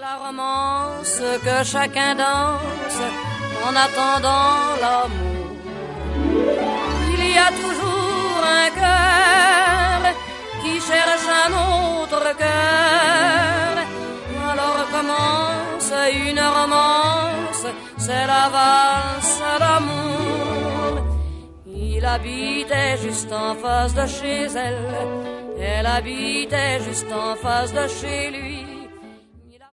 la romance que chacun danse en attendant l'amour. Il y a toujours un cœur qui cherche un autre cœur. Alors commence une romance, c'est la valse d'amour. Il habitait juste en face de chez elle, elle habitait juste en face de chez lui.